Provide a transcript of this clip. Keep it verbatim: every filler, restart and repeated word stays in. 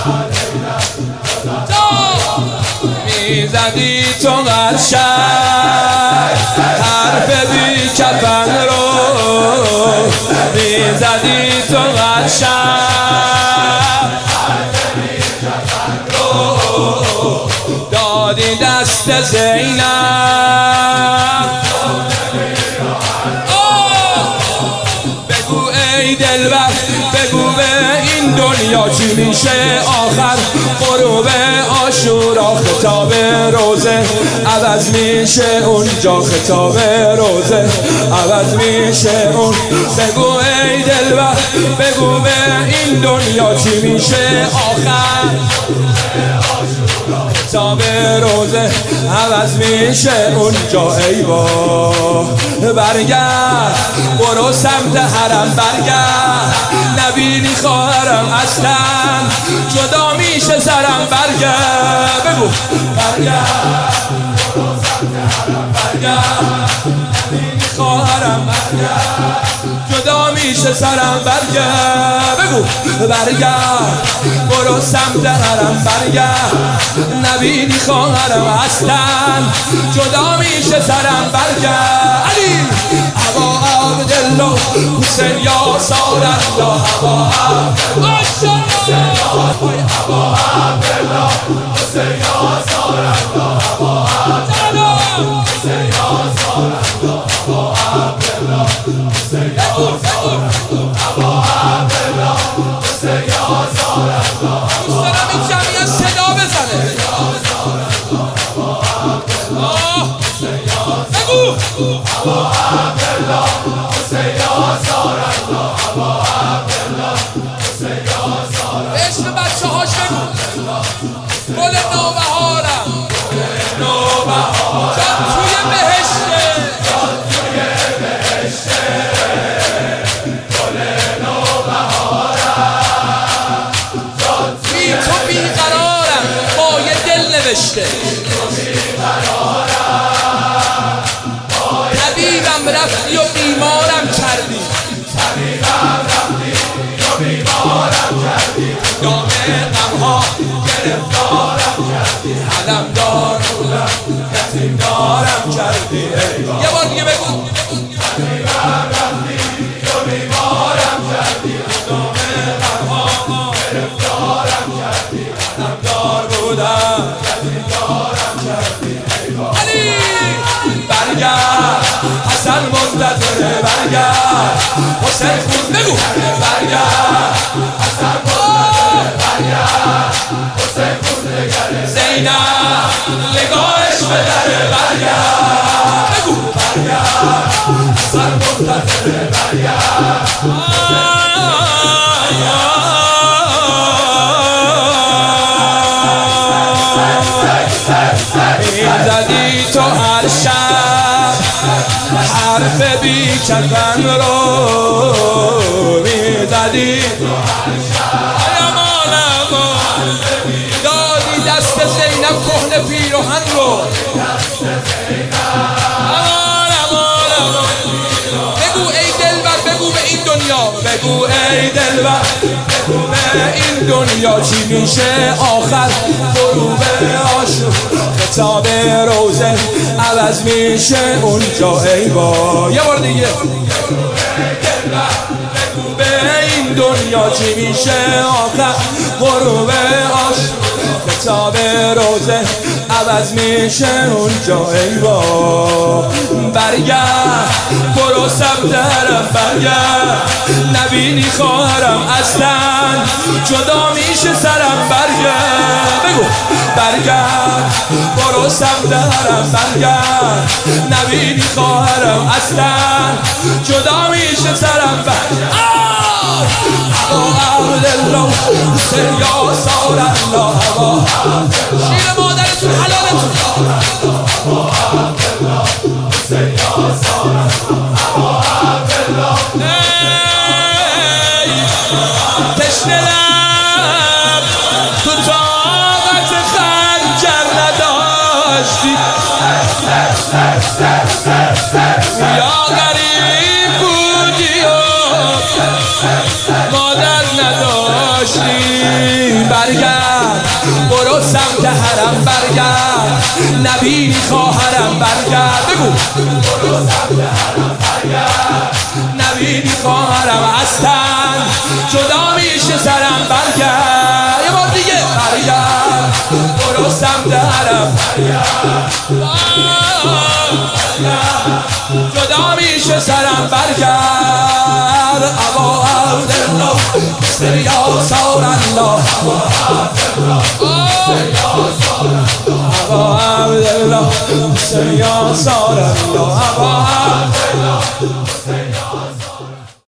میزدی تو قشنگ حرف بی کفن رو، میزدی تو قشنگ دادی دست زینب. بگو ای دلبر بگو به این دنیا چی میشه آخر، غروب عاشورا خطاب روزه عوض میشه اونجا، خطاب روزه عوض میشه اون. بگو ای دلبر بگو به این دنیا چی میشه آخر، خطاب روزه عوض میشه اونجا. ای با برگرد برو سمت حرم، برگرد نبینی خواهرم اصلا جدا میشه سرم. برگرد بگو برگرد برو سمت حرم، برگرد نبینی خواهرم برگرد جدا میشه سرم. برگرد بگو برگرد برو سمت حرم، برگرد نبینی خواهرم اصلا جدا میشه سرم. برگرد علی ابا عبدالله حسین یا سار الله، ابا عبدالله حسین ابا عبدالله حسین یا سار الله، ابا عبدالله حسین یا سار الله، ابا عبدالله حسین یا سار الله، ابا عبدالله حسین یا سار الله. دوست دارم این جمعیت صدا بزنه. بگو ابا عبدالله حسین یا سار الله، ابا عبدالله حسین یا سار الله. به اسم بچه هاش بگو گل نوبهارم، گل نوبهارم جان توی بهشته، جان توی بهشته گل نوبهارم، جان توی تو بیقرارم با یه دل نوشته. طبیبم رفتی و بیمارم کردی، طبیبم رفتی و بیمارم کردی، دام غمها گرفتارم کردی، علم دار بودم یتیم دارم کردی. یه بار دیگه بگو طبیبم رفتی و بیمارم کردی، دام غمها گرفتارم کردی، علم دار بودم یتیم دارم کردی. علی برگرد حسن منتظره، برگرد حسین خون بگو برگرد حسن منتظره، برگرد حسین خون نگره، زینب نگاهش بدره، برگرد بگو برگرد حسن منتظره، برگرد میزدی تو هر شب حرف بی کفن رو، میزدی تو هر شب امان امان دادی دست زینب کهنه پیراهن رو، امان امان امان. بگو ای دلبر بگو به این دنیا، بگو ای دلبر بگو به این دنیا چی میشه آخر، غروب عاشور خطاب روزه عوض میشه اونجا. ای با یه بار دیگه بگو به این دنیا چی میشه آخر، غروب عاشور خطاب روزه عوض میشه اونجا. ای با برگرد برو سمت حرم، برگرد نبینی خواهرم اصلا جدا میشه سرم. برگرد بگو برگرد برو سمت حرم، برگرد نبینی خواهرم اصلا جدا میشه سرم. برگرد ابا عبدالله حسین یا سار الله، ابا شیر مادرتون حلالتون، ابا عبدالله حسین یا سار الله، ابا عبدالله تشنه لب تو طاقت خنجر نداشتی، یا غریب بودی و مادر نداشتی. برگرد برو سمت حرم برگرد نبینی خواهرم برگرد بگو برو سمت حرم برگرد نبینی خواهرم هستن جدا میشه سرم برگرد یه بار دیگه برگرد برو سمت حرم برگرد جدا میشه سرم برگرد ابا عبدالله بسر یا سار الله ابا عبدالله بسر یا سار الله ابا عبدالله